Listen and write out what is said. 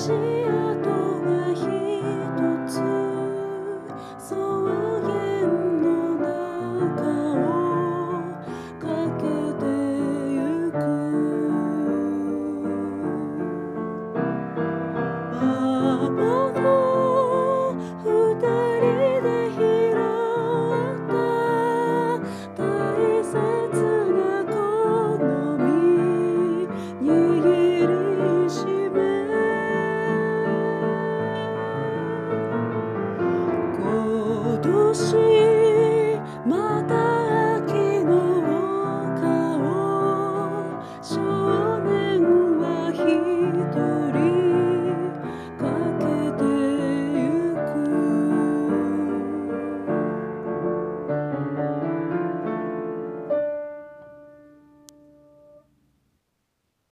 足跡がひとつ草原の中を駆けてゆくババの二人で拾った大切なこの身握りしめ今年